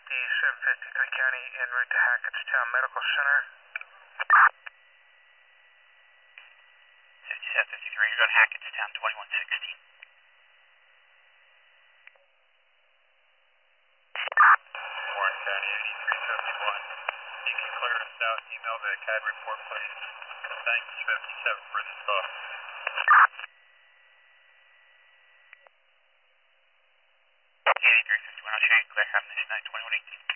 753 County en route to Hackettstown Medical Center. 5753, you're going to Hackettstown 2116. Warren County 8371. You can clear us out. Email the CAD report, please. Thanks, 57 for this call. 8351, I'll show you clear. Have a nice night, 2118.